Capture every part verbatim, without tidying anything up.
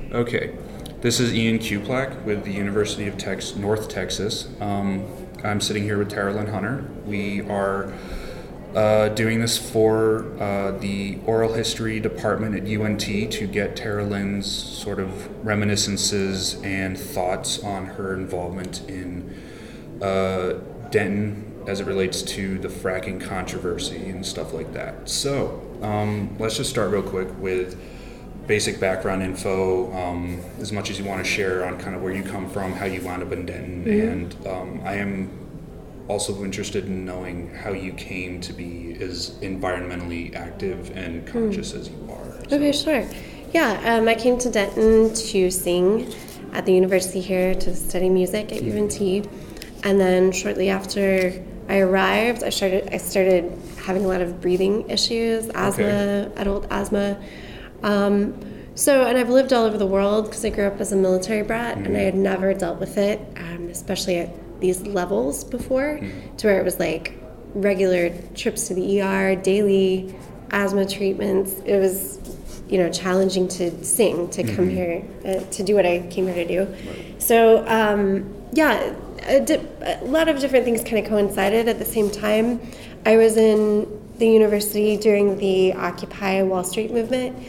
Okay. This is Ian Kuplak with the University of Tex- North Texas. Um, I'm sitting here with Tara Lynn Hunter. We are uh, doing this for uh, the oral history department at U N T to get Tara Lynn's sort of reminiscences and thoughts on her involvement in uh, Denton as it relates to the fracking controversy and stuff like that. So um, let's just start real quick with basic background info, um, as much as you want to share on kind of where you come from, how you wound up in Denton, mm-hmm. and um, I am also interested in knowing how you came to be as environmentally active and conscious mm. as you are. So. Okay, sure. Yeah, um, I came to Denton to sing at the university here, to study music at mm. U N T, and then shortly after I arrived, I started I started having a lot of breathing issues, asthma, okay. adult asthma. Um, so, and I've lived all over the world because I grew up as a military brat, mm. and I had never dealt with it, um, especially at these levels before, mm. to where it was like regular trips to the E R, daily asthma treatments. It was, you know, challenging to sing, to mm-hmm. come here, uh, to do what I came here to do. Right. So, um, yeah, a, di- a lot of different things kind of coincided at the same time. I was in the university during the Occupy Wall Street movement.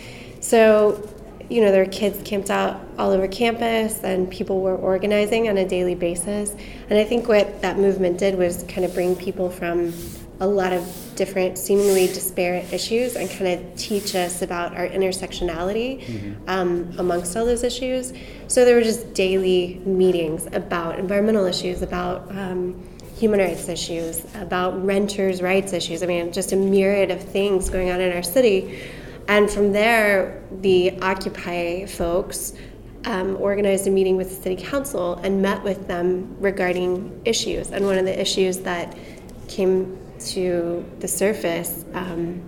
So, you know, there were kids camped out all over campus and people were organizing on a daily basis. And I think what that movement did was kind of bring people from a lot of different, seemingly disparate issues and kind of teach us about our intersectionality mm-hmm. um, amongst all those issues. So there were just daily meetings about environmental issues, about um, human rights issues, about renters' rights issues. I mean, just a myriad of things going on in our city. And from there, the Occupy folks um, organized a meeting with the city council and met with them regarding issues. And one of the issues that came to the surface um,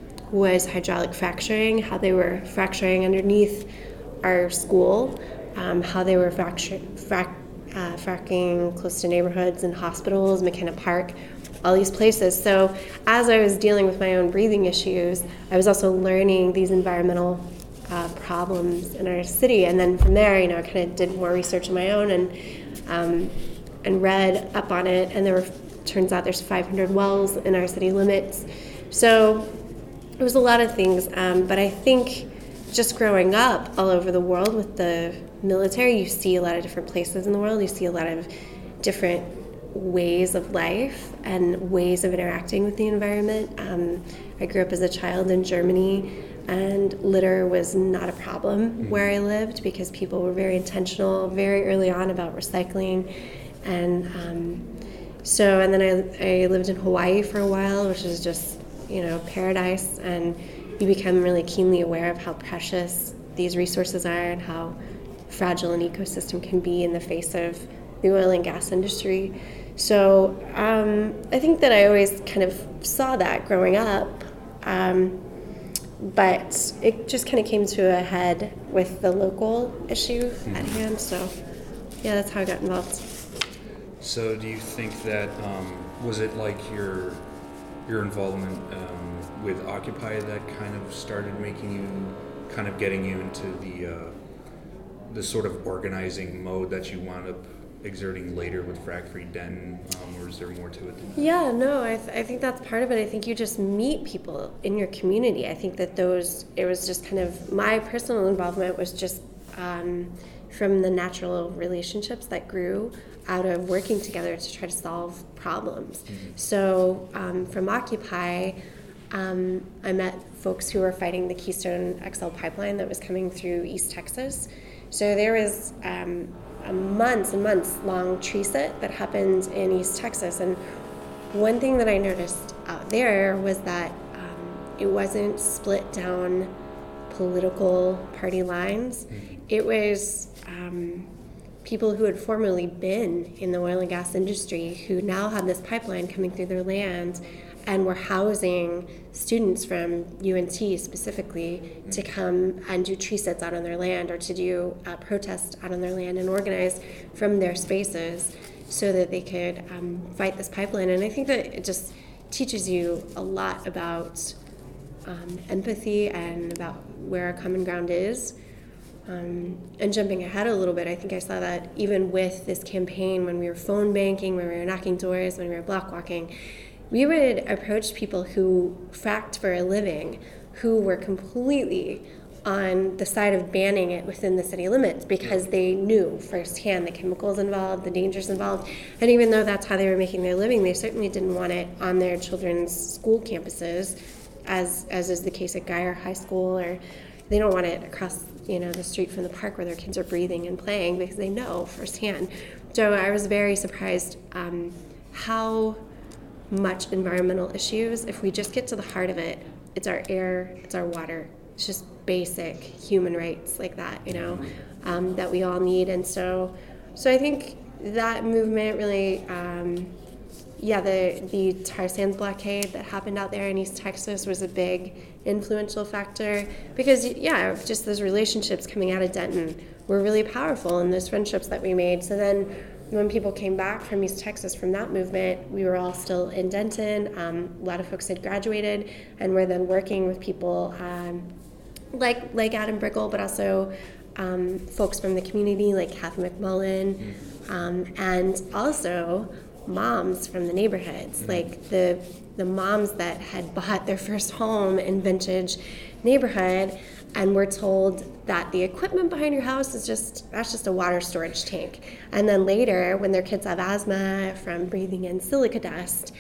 was hydraulic fracturing, how they were fracturing underneath our school, um, how they were fracture, frac, uh, fracking close to neighborhoods and hospitals, McKenna Park, all these places. So as I was dealing with my own breathing issues, I was also learning these environmental uh, problems in our city. And then from there, you know, I kind of did more research on my own and um, and read up on it. And there were, turns out there's five hundred wells in our city limits. So it was a lot of things. Um, but I think just growing up all over the world with the military, you see a lot of different places in the world. You see a lot of different ways of life and ways of interacting with the environment. Um, I grew up as a child in Germany, and litter was not a problem mm-hmm. where I lived because people were very intentional very early on about recycling. And um, so, and then I, I lived in Hawaii for a while, which is just, you know, paradise. And you become really keenly aware of how precious these resources are and how fragile an ecosystem can be in the face of the oil and gas industry. So um, I think that I always kind of saw that growing up, um, but it just kind of came to a head with the local issue mm-hmm. at hand. So yeah, that's how I got involved. So do you think that, um, was it like your your involvement um, with Occupy that kind of started making you, kind of getting you into the uh, the sort of organizing mode that you wound up exerting later with Frack Free Denton, um, or is there more to it than that? Yeah, no, I, th- I think that's part of it. I think you just meet people in your community. I think that those, it was just kind of, my personal involvement was just um, from the natural relationships that grew out of working together to try to solve problems. Mm-hmm. So um, from Occupy, um, I met folks who were fighting the Keystone X L pipeline that was coming through East Texas. So there was um, a months and months long tree sit that happened in East Texas. And one thing that I noticed out there was that um, it wasn't split down political party lines. Mm-hmm. It was um, people who had formerly been in the oil and gas industry who now had this pipeline coming through their land and were housing students from U N T specifically mm-hmm. to come and do tree sits out on their land or to do uh, protests out on their land and organize from their spaces so that they could um, fight this pipeline. And I think that it just teaches you a lot about um, empathy and about where our common ground is. Um, and jumping ahead a little bit, I think I saw that even with this campaign, when we were phone banking, when we were knocking doors, when we were block walking, we would approach people who fracked for a living, who were completely on the side of banning it within the city limits because they knew firsthand the chemicals involved, the dangers involved. And even though that's how they were making their living, they certainly didn't want it on their children's school campuses, as as is the case at Geyer High School, or they don't want it across, you know, the street from the park where their kids are breathing and playing because they know firsthand. So I was very surprised um, how much environmental issues, if we just get to the heart of it, it's our air, it's our water, it's just basic human rights like that, you know, um, that we all need. And so, so I think that movement really, um, yeah, the the tar sands blockade that happened out there in East Texas was a big influential factor because, yeah, just those relationships coming out of Denton were really powerful, and those friendships that we made. So then when people came back from East Texas from that movement, we were all still in Denton. Um, a lot of folks had graduated and were then working with people um, like like Adam Briggle, but also um, folks from the community like Kathy McMullen, um, and also moms from the neighborhoods, mm-hmm. like the the moms that had bought their first home in Vintage neighborhood and were told that the equipment behind your house is just, that's just a water storage tank. And then later, when their kids have asthma from breathing in silica dust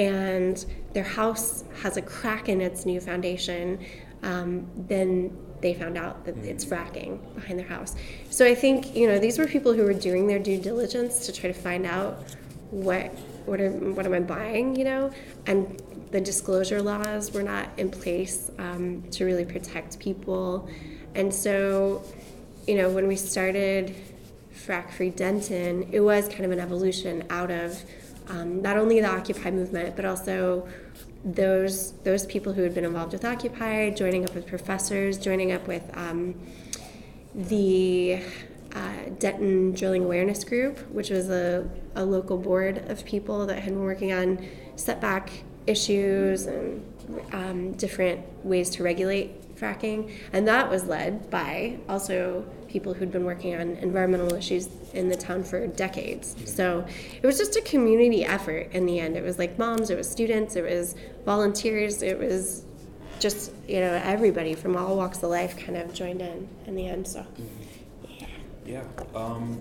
and their house has a crack in its new foundation, um, then they found out that it's fracking behind their house. So I think, you know, these were people who were doing their due diligence to try to find out what what am, what am I buying, you know, and the disclosure laws were not in place um, to really protect people. And so, you know, when we started Frack Free Denton, it was kind of an evolution out of um, not only the Occupy movement, but also those those people who had been involved with Occupy, joining up with professors, joining up with um, the uh, Denton Drilling Awareness Group, which was a, a local board of people that had been working on setback issues and um, different ways to regulate fracking. And that was led by also people who'd been working on environmental issues in the town for decades. So it was just a community effort in the end. It was like moms, it was students, it was volunteers, it was just, you know, everybody from all walks of life kind of joined in in the end. So, yeah. Yeah. Um,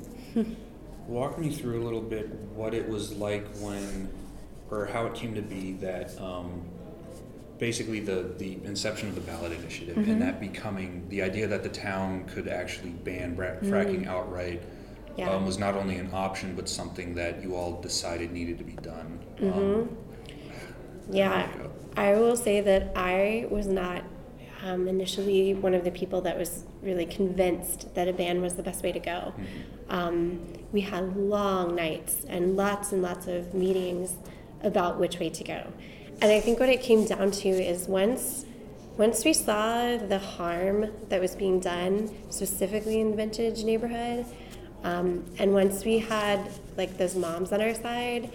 walk me through a little bit what it was like when, or how it came to be that um, basically the, the inception of the ballot initiative, mm-hmm. and that becoming the idea that the town could actually ban bra- fracking mm-hmm. outright yeah. um, was not only an option but something that you all decided needed to be done. Mm-hmm. Um, yeah, I will say that I was not um, initially one of the people that was really convinced that a ban was the best way to go. Mm-hmm. Um, we had long nights and lots and lots of meetings about which way to go. And I think what it came down to is once once we saw the harm that was being done, specifically in the Vintage neighborhood, um, and once we had like those moms on our side,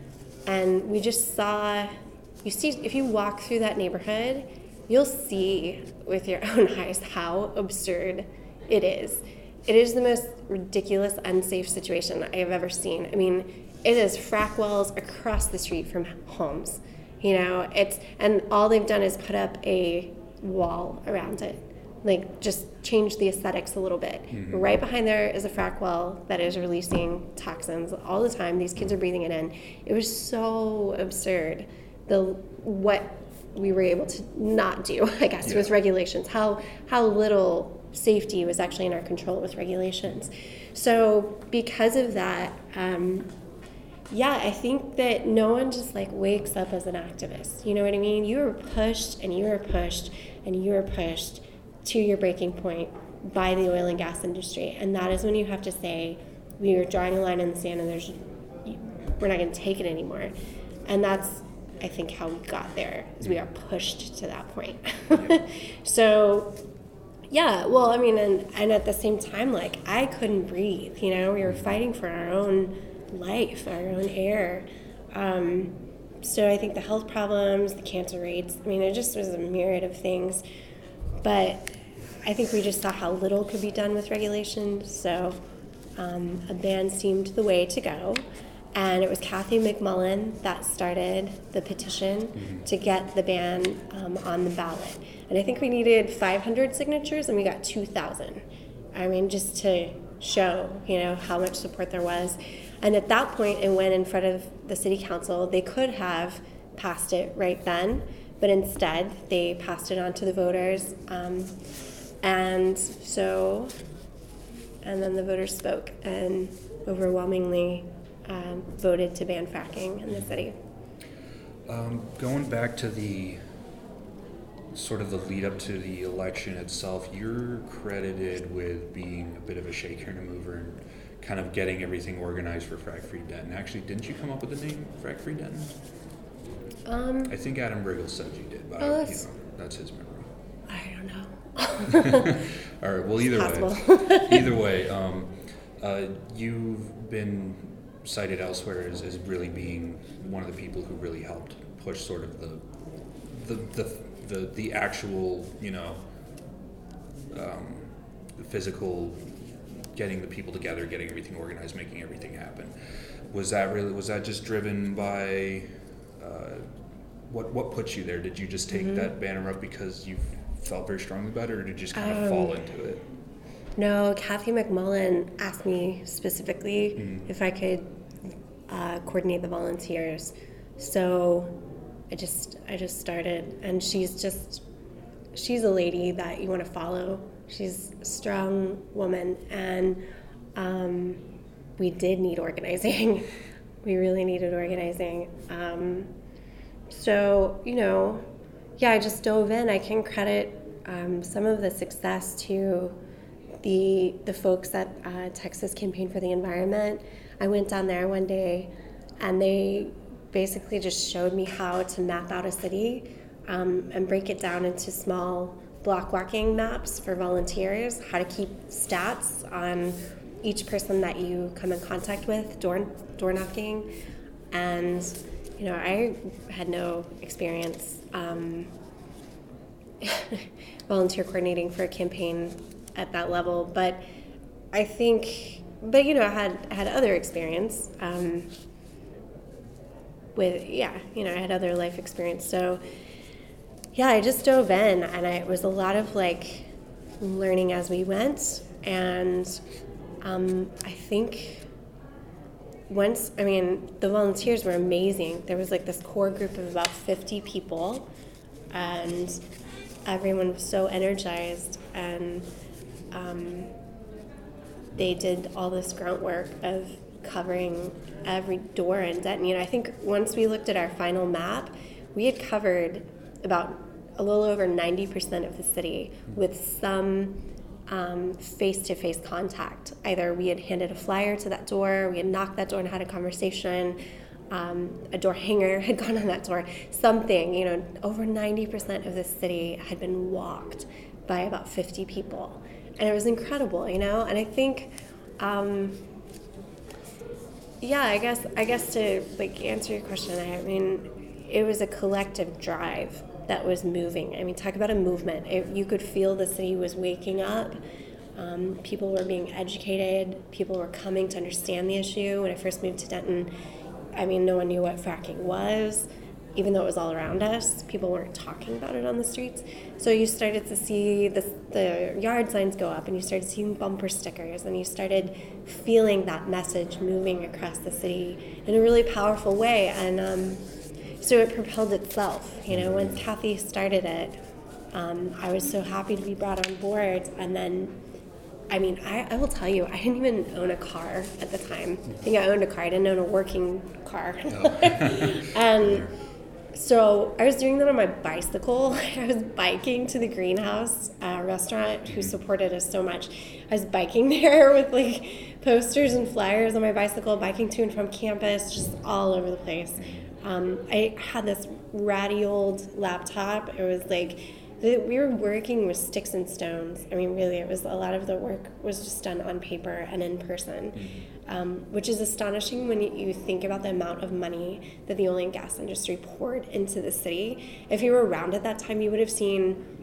and we just saw, you see, if you walk through that neighborhood, you'll see with your own eyes how absurd it is. It is the most ridiculous, unsafe situation I have ever seen. I mean, it is frack wells across the street from homes. You know, it's, and all they've done is put up a wall around it, like just change the aesthetics a little bit. Mm-hmm. Right behind there is a frack well that is releasing toxins all the time. These kids are breathing it in. It was so absurd, the what we were able to not do, I guess, yeah. with regulations. How how little safety was actually in our control with regulations. So because of that, um, yeah, I think that no one just like wakes up as an activist. You know what I mean? You were pushed and you were pushed and you were pushed to your breaking point by the oil and gas industry. And that is when you have to say, we are drawing a line in the sand and there's, we're not going to take it anymore. And that's, I think, how we got there, is we are pushed to that point. So, yeah, well, I mean, and, and at the same time, like, I couldn't breathe, you know? We were fighting for our own life, our own air. Um, so I think the health problems, the cancer rates, I mean, it just was a myriad of things. But I think we just saw how little could be done with regulation, so um, a ban seemed the way to go. And it was Kathy McMullen that started the petition mm-hmm. to get the ban um, on the ballot. And I think we needed five hundred signatures, and we got two thousand. I mean, just to show, you know, how much support there was. And at that point, it went in front of the city council. They could have passed it right then, but instead they passed it on to the voters. Um, and so, and then the voters spoke and overwhelmingly um, voted to ban fracking in the city. Um, going back to the sort of the lead up to the election itself, you're credited with being a bit of a shaker and a mover and kind of getting everything organized for Frack Free Denton. Actually, didn't you come up with the name Frack Free Denton? Um, I think Adam Briggle said you did, but oh, I, that's, you know, that's his memory. I don't know. All right. Well, either it's way, either way, um, uh, you've been cited elsewhere as, as really being one of the people who really helped push sort of the the the the, the actual, you know, um, the physical, getting the people together, getting everything organized, making everything happen. Was that really? Was that just driven by? Uh, what what put you there? Did you just take mm-hmm. that banner up because you felt very strongly about it, or did you just kind of um, fall into it? No, Kathy McMullen asked me specifically mm-hmm. if I could uh, coordinate the volunteers. So I just I just started, and she's just she's a lady that you want to follow. She's a strong woman, and um, we did need organizing. We really needed organizing. Um, so, you know, yeah, I just dove in. I can credit um, some of the success to the the folks at uh, Texas Campaign for the Environment. I went down there one day, and they basically just showed me how to map out a city um, and break it down into small block walking maps for volunteers, how to keep stats on each person that you come in contact with, door door knocking. And, you know, I had no experience um, volunteer coordinating for a campaign at that level, but I think, but, you know, I had, I had other experience um, with, yeah, you know, I had other life experience. So, yeah, I just dove in, and I, it was a lot of, like, learning as we went, and Um, I think once, I mean, the volunteers were amazing. There was like this core group of about fifty people, and everyone was so energized, and um, they did all this grunt work of covering every door in Denton. You know, I think once we looked at our final map, we had covered about a little over ninety percent of the city with some Um, face-to-face contact. Either we had handed a flyer to that door, we had knocked that door and had a conversation, um, a door hanger had gone on that door, something, you know, over ninety percent of the city had been walked by about fifty people. And it was incredible, you know, and I think, um, yeah, I guess, I guess to like answer your question, I mean, it was a collective drive that was moving. I mean, talk about a movement. If you could feel the city was waking up. Um, people were being educated. People were coming to understand the issue. When I first moved to Denton, I mean, no one knew what fracking was, even though it was all around us. People weren't talking about it on the streets. So you started to see the, the yard signs go up, and you started seeing bumper stickers, and you started feeling that message moving across the city in a really powerful way. And um, so it propelled itself. You know, when Kathy started it, um, I was so happy to be brought on board. And then, I mean, I, I will tell you, I didn't even own a car at the time. I think I owned a car. I didn't own a working car. Oh. And so I was doing that on my bicycle. I was biking to the Greenhouse uh, restaurant, who supported us so much. I was biking there with like posters and flyers on my bicycle, biking to and from campus, just all over the place. Um, I had this ratty old laptop. It was like, the, we were working with sticks and stones. I mean, really, it was a lot of the work was just done on paper and in person, mm-hmm. um, which is astonishing when you, you think about the amount of money that the oil and gas industry poured into the city. If you were around at that time, you would have seen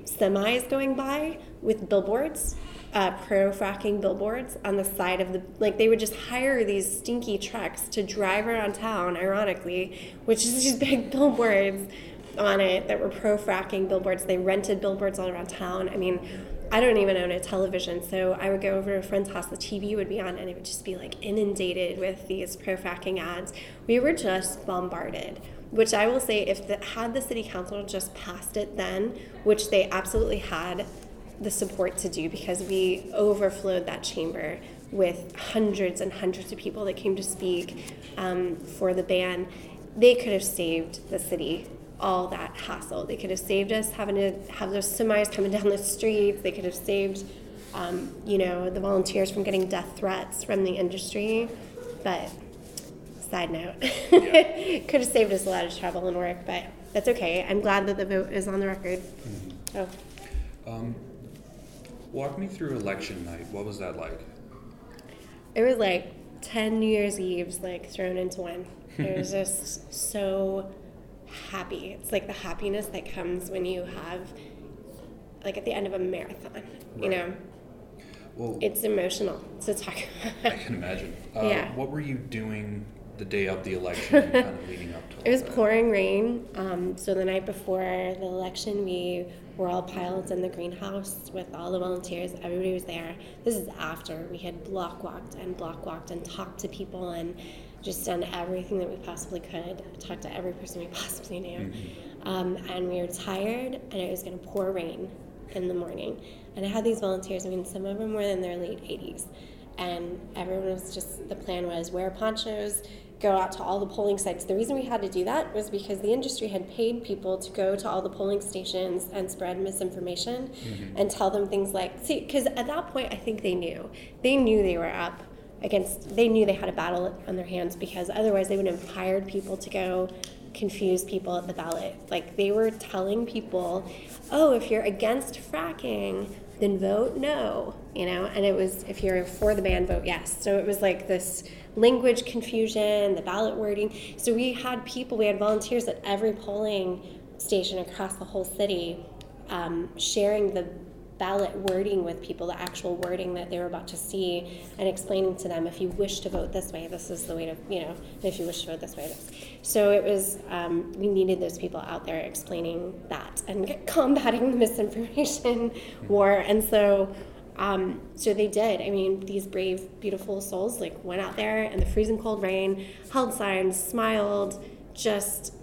semis going by with billboards, uh, pro-fracking billboards on the side of the, like they would just hire these stinky trucks to drive around town, ironically, which is these big billboards on it that were pro-fracking billboards. They rented billboards all around town. I mean, I don't even own a television, so I would go over to a friend's house, the T V would be on, and it would just be like inundated with these pro-fracking ads. We were just bombarded, which I will say, if the, had the city council just passed it then, which they absolutely had the support to do, because we overflowed that chamber with hundreds and hundreds of people that came to speak um, for the ban, they could have saved the city all that hassle. They could have saved us having to have those semis coming down the streets. They could have saved, um, you know, the volunteers from getting death threats from the industry. But side note, yeah. Could have saved us a lot of trouble and work, but that's okay. I'm glad that the vote is on the record. Mm-hmm. Oh. Um, walk me through election night. What was that like? It was like ten New Year's Eves like thrown into one. It was just so happy. It's like the happiness that comes when you have, like at the end of a marathon, right. You know? Well, it's emotional to talk about. I can imagine. Uh, yeah. What were you doing the day of the election and kind of leading up to it? It was that? pouring rain. Um, so the night before the election, we were all piled in the greenhouse with all the volunteers. Everybody was there. This is after we had block walked and block walked and talked to people and just done everything that we possibly could, talked to every person we possibly knew. Mm-hmm. Um, and we were tired, and it was going to pour rain in the morning. And I had these volunteers, I mean, some of them were in their late eighties. And everyone was just, the plan was wear ponchos, go out to all the polling sites. The reason we had to do that was because the industry had paid people to go to all the polling stations and spread misinformation mm-hmm. and tell them things like, see, because at that point, I think they knew. They knew they were up against, they knew they had a battle on their hands, because otherwise they wouldn't have hired people to go confuse people at the ballot. Like, they were telling people, oh, if you're against fracking, then vote no, you know, and it was, if you're for the ban, vote yes. So it was like this language confusion, the ballot wording. So we had people, we had volunteers at every polling station across the whole city um, sharing the ballot wording with people, the actual wording that they were about to see, and explaining to them, if you wish to vote this way, this is the way to, you know, if you wish to vote this way, this. So it was, um, we needed those people out there explaining that and combating the misinformation war. And so, um, so they did. I mean, these brave, beautiful souls like went out there in the freezing cold rain, held signs, smiled, just.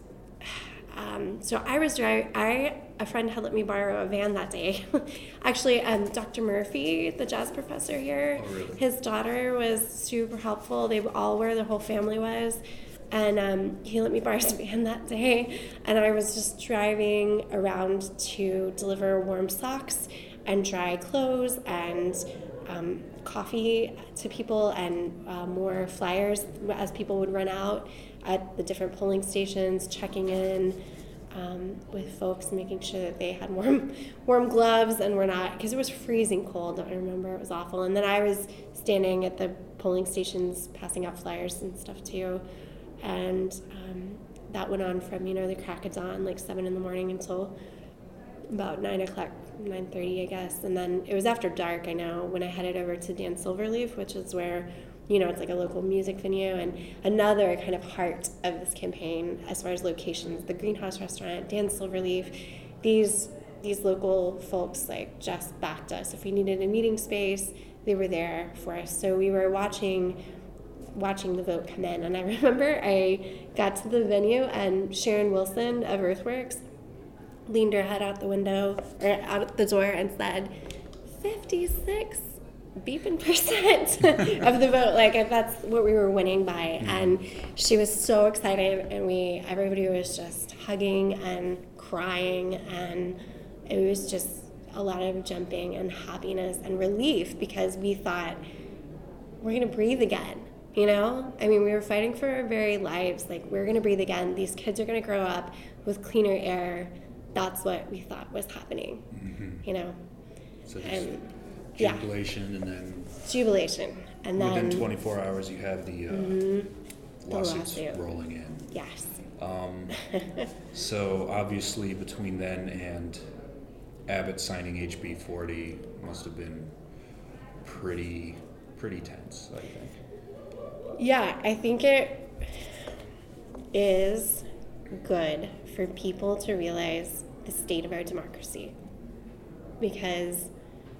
Um, so I was driving, I, a friend had let me borrow a van that day. Actually, um, Doctor Murphy, the jazz professor here, oh, really? His daughter was super helpful. They all were, the whole family was. And um, he let me borrow his van that day. And I was just driving around to deliver warm socks and dry clothes and um, coffee to people and uh, more flyers as people would run out at the different polling stations, checking in um, with folks, making sure that they had warm warm gloves and were not, because it was freezing cold. I remember it was awful. And then I was standing at the polling stations passing out flyers and stuff too. And um, that went on from, you know, the crack of dawn, like seven in the morning until about nine o'clock, nine thirty, I guess. And then it was after dark, I know, when I headed over to Dan Silverleaf, which is where, you know, it's like a local music venue, and another kind of heart of this campaign as far as locations, the Greenhouse Restaurant, Dan Silverleaf, these these local folks like just backed us. If we needed a meeting space, they were there for us. So we were watching watching the vote come in, and I remember I got to the venue and Sharon Wilson of Earthworks leaned her head out the window or out the door and said, fifty-six beeping percent of the vote, like if that's what we were winning by. Mm-hmm. And she was so excited, and we everybody was just hugging and crying, and it was just a lot of jumping and happiness and relief, because we thought, we're gonna breathe again, you know? I mean, we were fighting for our very lives, like we're gonna breathe again, these kids are gonna grow up with cleaner air. That's what we thought was happening, mm-hmm. you know? So just and, jubilation, yeah. and then... Jubilation. And then... Within twenty-four hours, you have the, uh, mm-hmm. lawsuits the lawsuit. rolling in. Yes. Um, so, obviously, between then and Abbott signing H B forty must have been pretty pretty tense, I think. Yeah, I think it is good for people to realize the state of our democracy, because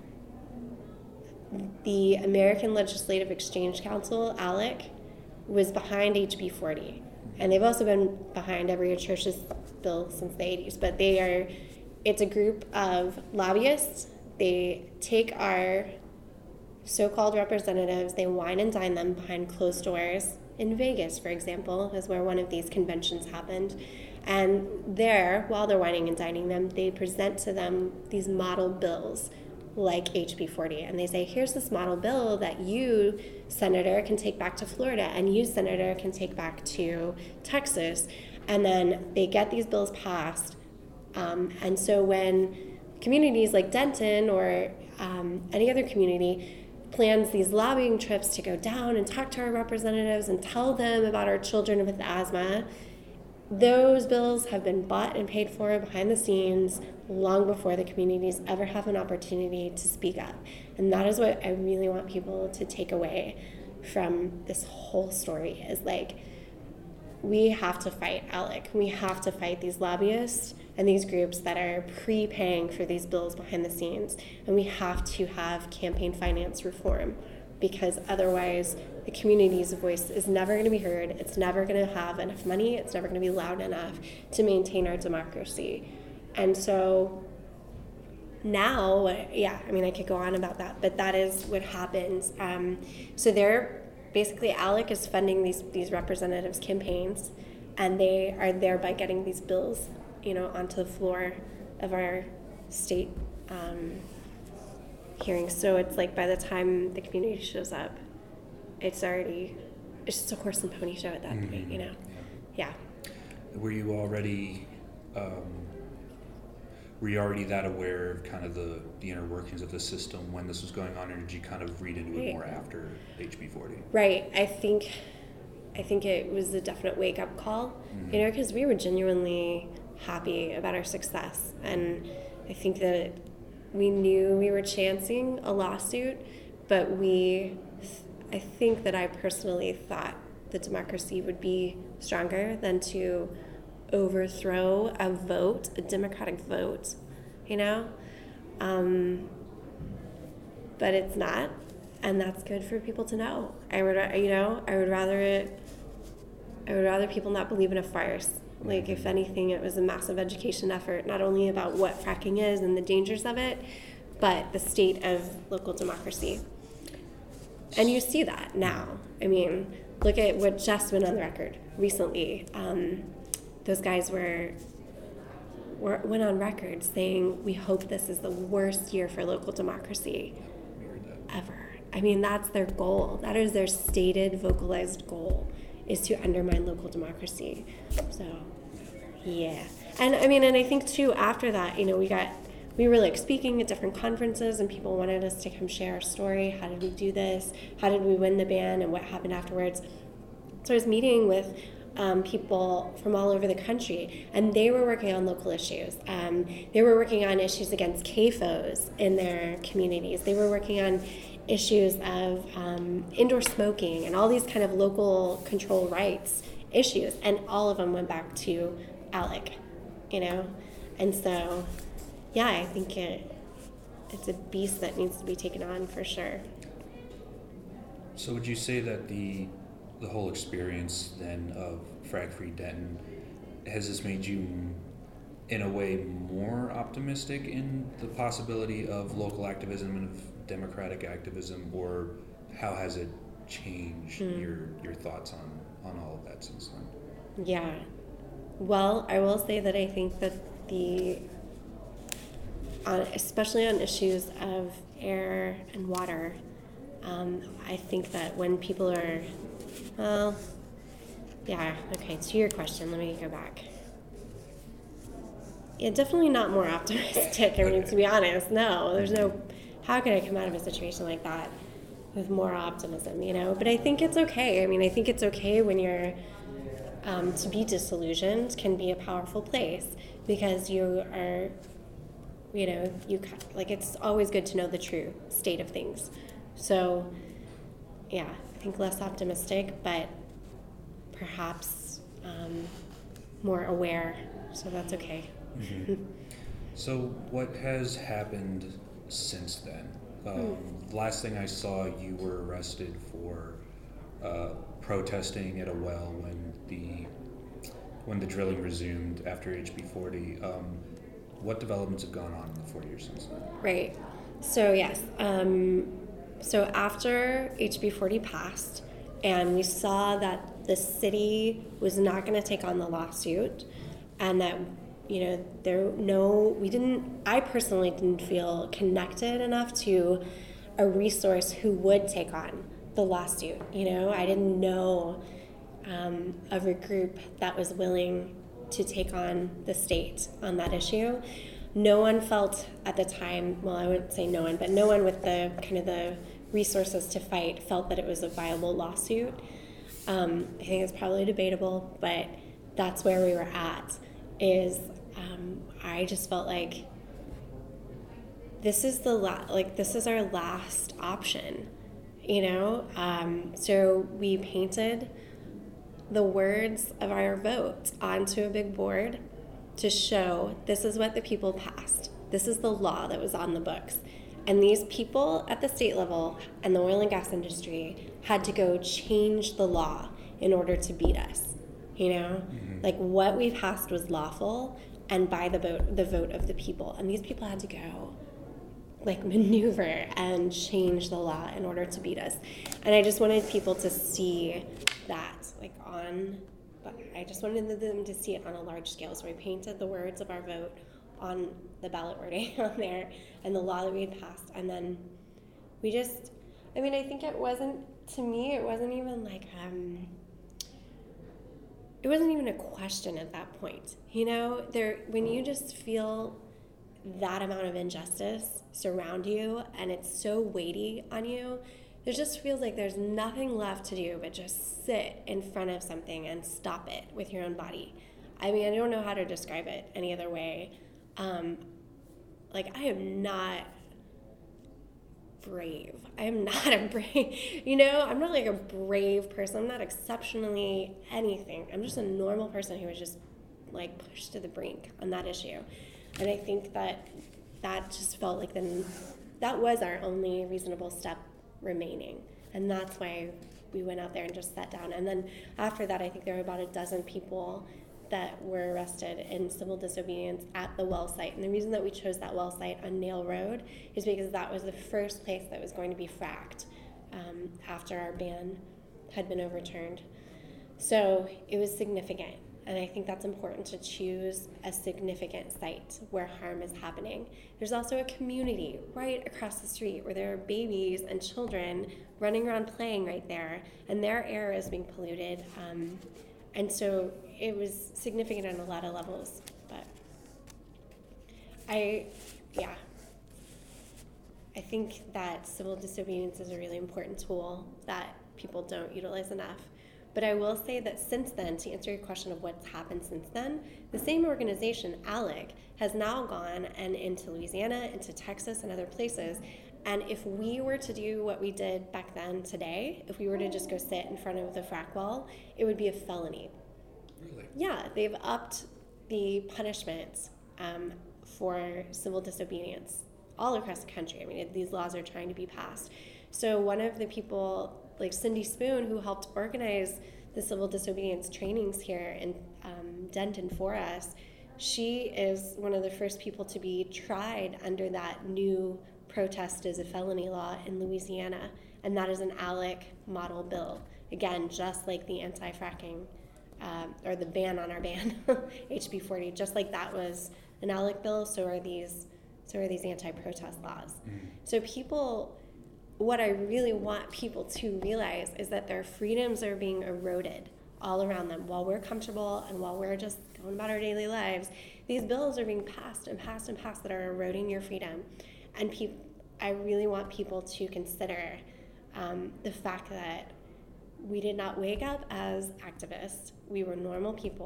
the American Legislative Exchange Council, ALEC, was behind H B forty. And they've also been behind every church's bill since the eighties. But they are, it's a group of lobbyists. They take our so-called representatives, they wine and dine them behind closed doors. In Vegas, for example, is where one of these conventions happened. And there, while they're wining and dining them, they present to them these model bills like H B forty. And they say, here's this model bill that you, Senator, can take back to Florida, and you, Senator, can take back to Texas. And then they get these bills passed. Um, and so when communities like Denton or um, any other community plans these lobbying trips to go down and talk to our representatives and tell them about our children with asthma, those bills have been bought and paid for behind the scenes long before the communities ever have an opportunity to speak up. And that is what I really want people to take away from this whole story, is like, we have to fight ALEC. We have to fight these lobbyists and these groups that are prepaying for these bills behind the scenes. And we have to have campaign finance reform, because otherwise the community's voice is never going to be heard. It's never going to have enough money. It's never going to be loud enough to maintain our democracy. And so now, yeah, I mean, I could go on about that, but that is what happens. Um, so they're basically, ALEC is funding these these representatives' campaigns, and they are thereby getting these bills, you know, onto the floor of our state um, hearings. So it's like by the time the community shows up, it's already, it's just a horse and pony show at that mm-hmm. point, you know? Yeah. Were you already, um, were you already that aware of kind of the, the inner workings of the system when this was going on, or did you kind of read into it more after H B forty? Right. I think, I think it was a definite wake-up call, mm-hmm. you know, because we were genuinely happy about our success. And I think that we knew we were chancing a lawsuit, but we, I think that I personally thought the democracy would be stronger than to overthrow a vote, a democratic vote, you know? Um, but it's not, and that's good for people to know. I would, you know, I would rather it, I would rather people not believe in a farce. Like, if anything, it was a massive education effort, not only about what fracking is and the dangers of it, but the state of local democracy. And you see that now. I mean, look at what just went on the record recently. Um, those guys were, were went on record saying, we hope this is the worst year for local democracy ever. I mean, that's their goal. That is their stated, vocalized goal, is to undermine local democracy. So, yeah. And I mean, and I think too, after that, you know, we got, we were like speaking at different conferences, and people wanted us to come share our story. How did we do this? How did we win the ban, and what happened afterwards? So I was meeting with um, people from all over the country, and they were working on local issues. Um, they were working on issues against C A F Os in their communities. They were working on issues of um, indoor smoking and all these kind of local control rights issues, and all of them went back to ALEC, you know? And so, yeah, I think it it's a beast that needs to be taken on for sure. So would you say that the the whole experience then of Frag Free Denton, has this made you in a way more optimistic in the possibility of local activism and of democratic activism, or how has it changed mm. your your thoughts on, on all of that since then? Yeah. Well, I will say that I think that the, uh, especially on issues of air and water, um, I think that when people are, well, yeah, okay, to your question, let me go back. Yeah, definitely not more optimistic. I mean, to be honest, no. There's no, how can I come out of a situation like that with more optimism, you know? But I think it's okay. I mean, I think it's okay when you're, um, to be disillusioned can be a powerful place, because you are, You know, you like it's always good to know the true state of things. So, yeah, I think less optimistic, but perhaps um, more aware. So that's okay. Mm-hmm. So, what has happened since then? Um, mm. Last thing I saw, you were arrested for uh, protesting at a well when the when the drilling resumed after H B forty. Um, what developments have gone on in the four years since then? Right. So yes. Um, so after H B forty passed, and we saw that the city was not going to take on the lawsuit, and that you know there no we didn't. I personally didn't feel connected enough to a resource who would take on the lawsuit. You know, I didn't know um, of a group that was willing to take on the state on that issue. No one felt at the time, well, I wouldn't say no one, but no one with the kind of the resources to fight felt that it was a viable lawsuit. Um, I think it's probably debatable, but that's where we were at, is um, I just felt like this is the la- like this is our last option, you know? Um, so we painted the words of our vote onto a big board to show this is what the people passed. This is the law that was on the books. And these people at the state level and the oil and gas industry had to go change the law in order to beat us. You know, mm-hmm. like what we passed was lawful and by the vote, the vote of the people. And these people had to go like maneuver and change the law in order to beat us. And I just wanted people to see that, like on, but I just wanted them to see it on a large scale. So we painted the words of our vote on the ballot wording on there and the law that we had passed. And then we just, I mean, I think it wasn't, to me, it wasn't even like, um, it wasn't even a question at that point. You know, there, when you just feel that amount of injustice surround you and it's so weighty on you, it just feels like there's nothing left to do but just sit in front of something and stop it with your own body. I mean, I don't know how to describe it any other way. Um, like, I am not brave. I am not a brave, you know, I'm not like a brave person. I'm not exceptionally anything. I'm just a normal person who was just like pushed to the brink on that issue. And I think that that just felt like the, that was our only reasonable step remaining. And that's why we went out there and just sat down. And then after that, I think there were about a dozen people that were arrested in civil disobedience at the well site. And the reason that we chose that well site on Nail Road is because that was the first place that was going to be fracked um, after our ban had been overturned. So it was significant. And I think that's important to choose a significant site where harm is happening. There's also a community right across the street where there are babies and children running around playing right there, and their air is being polluted. Um, and so it was significant on a lot of levels. But I, yeah, I think that civil disobedience is a really important tool that people don't utilize enough. But I will say that since then, to answer your question of what's happened since then, the same organization, ALEC, has now gone and into Louisiana, into Texas, and other places. And if we were to do what we did back then today, if we were to just go sit in front of the frack well, it would be a felony. Really? Yeah, they've upped the punishment um, for civil disobedience all across the country. I mean, these laws are trying to be passed. So one of the people, like Cindy Spoon, who helped organize the civil disobedience trainings here in um, Denton for us, she is one of the first people to be tried under that new protest is a felony law in Louisiana, and that is an ALEC model bill. Again, just like the anti-fracking, um, or the ban on our ban, H B forty, just like that was an ALEC bill, so are these, so are these anti-protest laws. Mm-hmm. So people... What I really want people to realize is that their freedoms are being eroded all around them while we're comfortable and while we're just going about our daily lives. These bills are being passed and passed and passed that are eroding your freedom. And pe- I really want people to consider um, the fact that we did not wake up as activists. We were normal people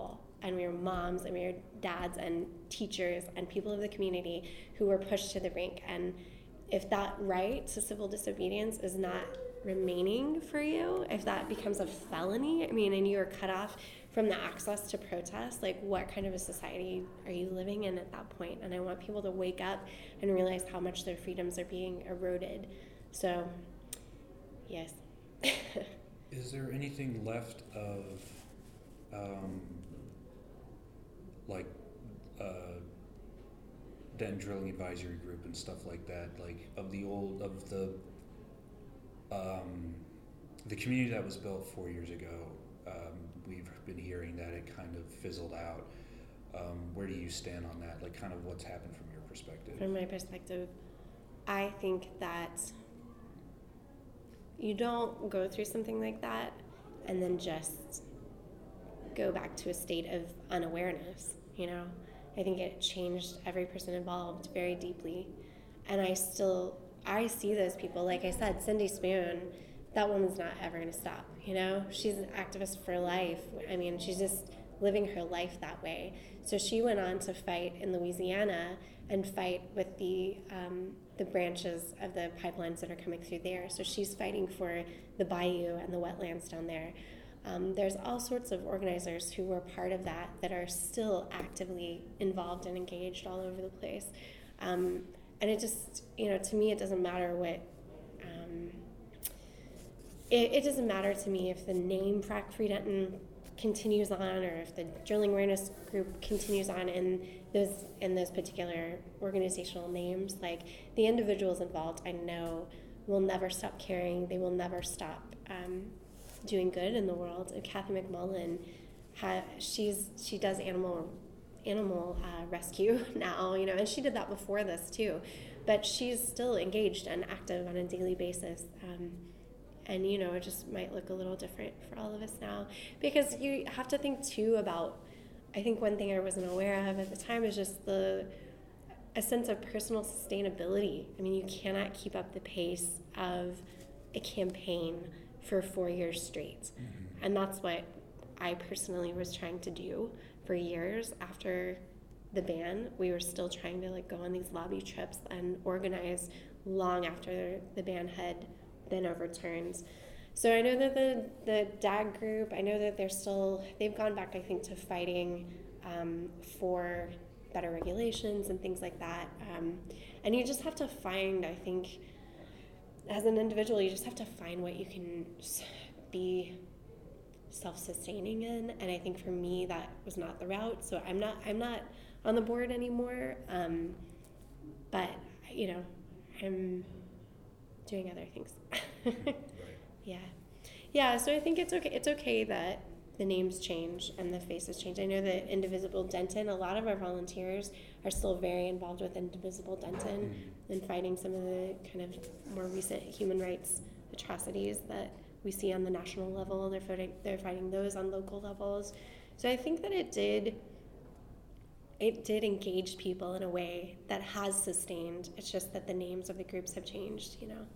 and we were moms, and we were dads and teachers and people of the community who were pushed to the brink. And if that right to civil disobedience is not remaining for you, if that becomes a felony, I mean, and you are cut off from the access to protest, like what kind of a society are you living in at that point? And I want people to wake up and realize how much their freedoms are being eroded. So, yes. Is there anything left of, um, like, uh, Denton Drilling Advisory Group and stuff like that, like of the old, of the, um, the community that was built four years ago? Um, we've been hearing that it kind of fizzled out. Um, where do you stand on that? Like, kind of what's happened from your perspective? From my perspective, I think that you don't go through something like that and then just go back to a state of unawareness, you know? I think it changed every person involved very deeply. And I still, I see those people. Like I said, Cindy Spoon, that woman's not ever going to stop, you know? She's an activist for life. I mean, she's just living her life that way. So she went on to fight in Louisiana and fight with the um, the branches of the pipelines that are coming through there. So she's fighting for the bayou and the wetlands down there. Um, there's all sorts of organizers who were part of that that are still actively involved and engaged all over the place. Um, and it just, you know, to me, it doesn't matter what, um, it, it doesn't matter to me if the name Frack Free Denton continues on, or if the drilling awareness group continues on in those in those particular organizational names. Like, the individuals involved, I know, will never stop caring. They will never stop um, doing good in the world. And Kathy McMullen, ha, she's she does animal animal uh, rescue now, you know, and she did that before this too. But she's still engaged and active on a daily basis. Um, And, you know, it just might look a little different for all of us now. Because you have to think, too, about, I think one thing I wasn't aware of at the time is just the a sense of personal sustainability. I mean, you cannot keep up the pace of a campaign for four years straight. Mm-hmm. And that's what I personally was trying to do for years after the ban. We were still trying to, like, go on these lobby trips and organize long after the ban had been overturned. So I know that the the D A G group, I know that they're still, they've gone back, I think, to fighting um, for better regulations and things like that. Um, and you just have to find, I think, as an individual, you just have to find what you can be self-sustaining in. And I think for me, that was not the route. So I'm not I'm not on the board anymore. Um, but you know, I'm doing other things. Yeah. Yeah, so I think it's okay it's okay that the names change and the faces change. I know that Indivisible Denton, a lot of our volunteers are still very involved with Indivisible Denton mm-hmm. and fighting some of the kind of more recent human rights atrocities that we see on the national level. They're fighting they're fighting those on local levels. So I think that it did it did engage people in a way that has sustained. It's just that the names of the groups have changed, you know.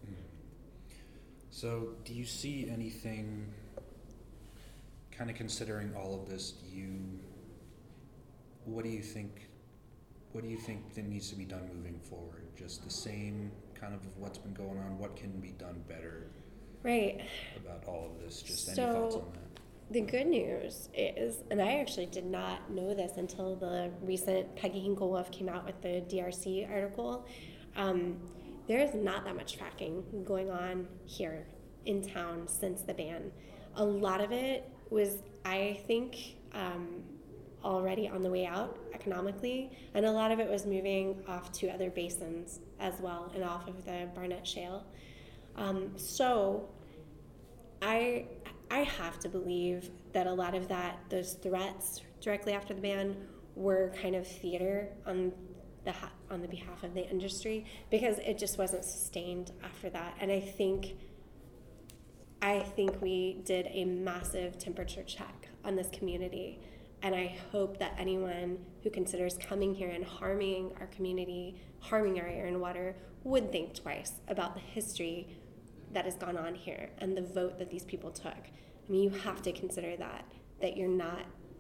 So do you see anything, kind of considering all of this, do you, what do you think, what do you think that needs to be done moving forward? Just the same kind of what's been going on, what can be done better? Right. About all of this, just so, any thoughts on that? The good news is, and I actually did not know this until the recent Peggy Hinkle-Wolf came out with the D R C article, um, there is not that much fracking going on here in town since the ban. A lot of it was, I think, um, already on the way out economically, and a lot of it was moving off to other basins as well and off of the Barnett Shale. Um, so I I have to believe that a lot of that, those threats directly after the ban, were kind of theater on the ha- on the behalf of the industry, because it just wasn't sustained after that. And I think I think we did a massive temperature check on this community. And I hope that anyone who considers coming here and harming our community, harming our air and water, would think twice about the history that has gone on here and the vote that these people took. I mean, you have to consider that, that you're not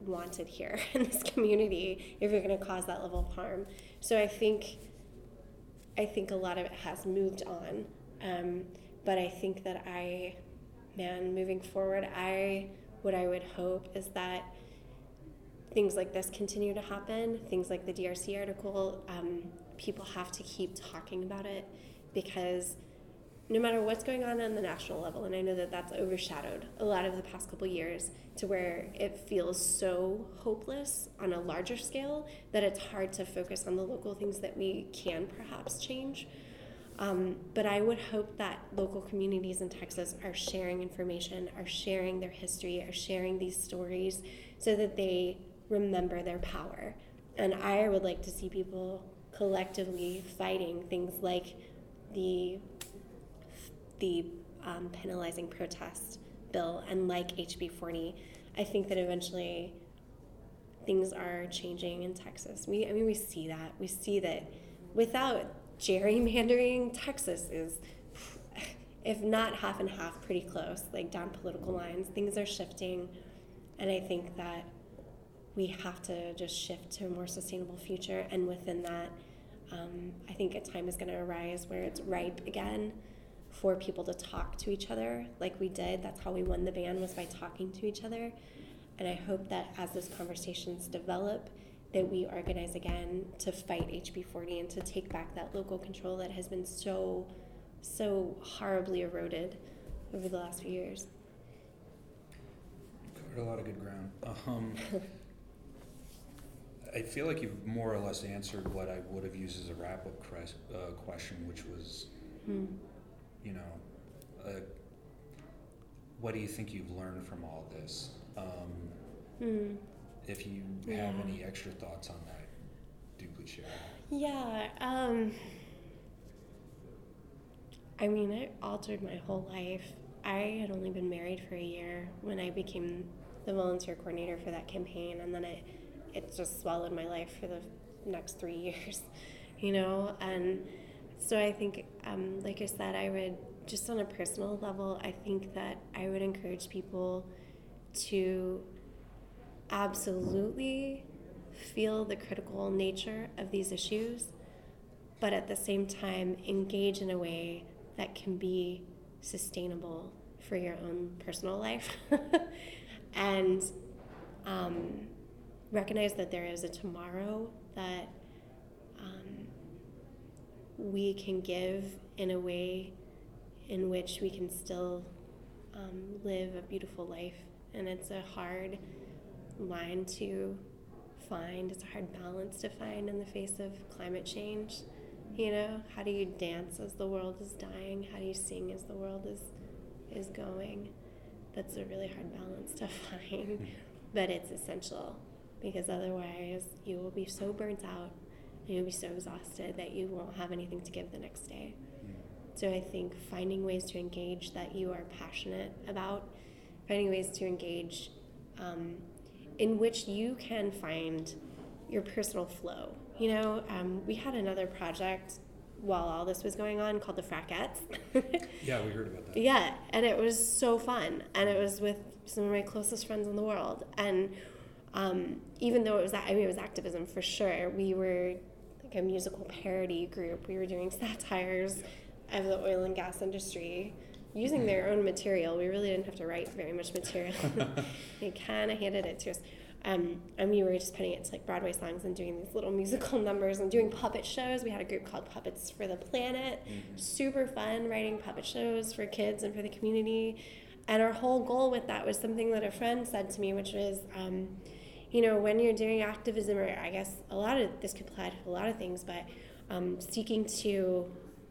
wanted here in this community if you're going to cause that level of harm. So I think I think a lot of it has moved on. Um, but I think that I, man, moving forward, I what I would hope is that things like this continue to happen, things like the D R C article, um, people have to keep talking about it, because no matter what's going on on the national level, and I know that that's overshadowed a lot of the past couple years to where it feels so hopeless on a larger scale that it's hard to focus on the local things that we can perhaps change. Um, but I would hope that local communities in Texas are sharing information, are sharing their history, are sharing these stories so that they remember their power. And I would like to see people collectively fighting things like the the um, penalizing protest bill and like H B forty. I think that eventually things are changing in Texas. We, I mean, we see that. We see that without gerrymandering, Texas is, if not half and half, pretty close, like down political lines. Things are shifting, and I think that we have to just shift to a more sustainable future. And within that, um, I think a time is going to arise where it's ripe again for people to talk to each other like we did. That's how we won the ban, was by talking to each other. And I hope that as those conversations develop, that we organize again to fight H B forty and to take back that local control that has been so, so horribly eroded over the last few years. Covered a lot of good ground. Um, I feel like you've more or less answered what I would have used as a wrap-up cres- uh, question, which was, hmm. you know, uh, what do you think you've learned from all this? Um, hmm. If you yeah. have any extra thoughts on that, do please share. Yeah. Um, I mean, it altered my whole life. I had only been married for a year when I became the volunteer coordinator for that campaign, and then it it just swallowed my life for the next three years, you know? And so I think, um, like I said, I would, just on a personal level, I think that I would encourage people to absolutely feel the critical nature of these issues, but at the same time engage in a way that can be sustainable for your own personal life. And um, recognize that there is a tomorrow that um, we can give in a way in which we can still um, live a beautiful life. And it's a hard line to find. It's a hard balance to find in the face of climate change. You know, how do you dance as the world is dying? How do you sing as the world is is going? That's a really hard balance to find, but it's essential, because otherwise you will be so burnt out and you'll be so exhausted that you won't have anything to give the next day. So I think finding ways to engage that you are passionate about, finding ways to engage um, in which you can find your personal flow. You know, um, we had another project while all this was going on called the Fraquettes. Yeah, we heard about that. Yeah, and it was so fun, and it was with some of my closest friends in the world. And um, even though it was, I mean, it was activism for sure. We were like a musical parody group. We were doing satires of the oil and gas industry using their own material. We really didn't have to write very much material. They kind of handed it to us. Um, and we were just putting it to like Broadway songs and doing these little musical numbers and doing puppet shows. We had a group called Puppets for the Planet. Mm-hmm. Super fun writing puppet shows for kids and for the community. And our whole goal with that was something that a friend said to me, which was, um, you know, when you're doing activism, or I guess a lot of this could apply to a lot of things, but um, seeking to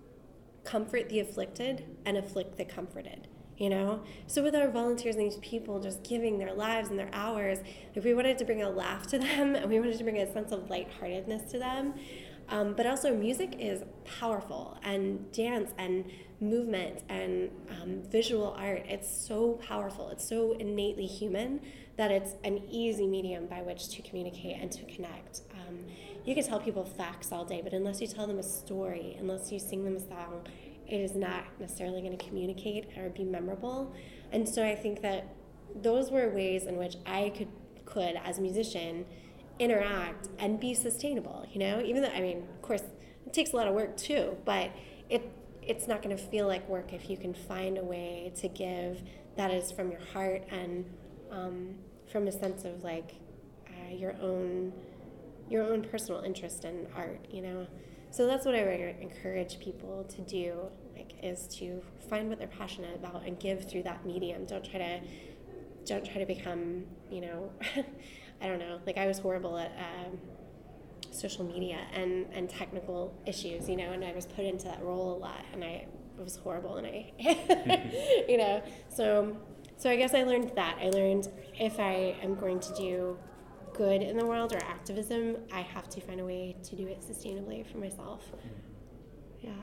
comfort the afflicted and afflict the comforted. You know, so with our volunteers and these people just giving their lives and their hours, if we wanted to bring a laugh to them and we wanted to bring a sense of lightheartedness to them, um, but also music is powerful, and dance and movement and um, visual art, it's so powerful, it's so innately human that it's an easy medium by which to communicate and to connect. Um, you can tell people facts all day, but unless you tell them a story, unless you sing them a song, it is not necessarily going to communicate or be memorable. And so I think that those were ways in which I could could, as a musician, interact and be sustainable, you know? Even though, I mean, of course, it takes a lot of work too, but it it's not going to feel like work if you can find a way to give that is from your heart and um, from a sense of like uh, your own your own personal interest in art, you know? So that's what I would encourage people to do, like, is to find what they're passionate about and give through that medium. Don't try to don't try to become, you know, I don't know, like I was horrible at um, social media and, and technical issues, you know, and I was put into that role a lot, and I it was horrible, and I, you know, so so I guess I learned that. I learned if I am going to do good in the world or activism, I have to find a way to do it sustainably for myself. Yeah.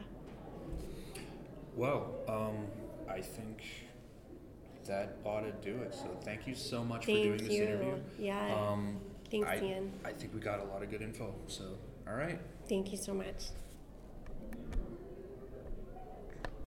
Well, um, I think that ought to do it. So thank you so much Thank for doing this you. interview. Yeah. Um, Thanks, I, Ian. I think we got a lot of good info. So, all right. Thank you so much.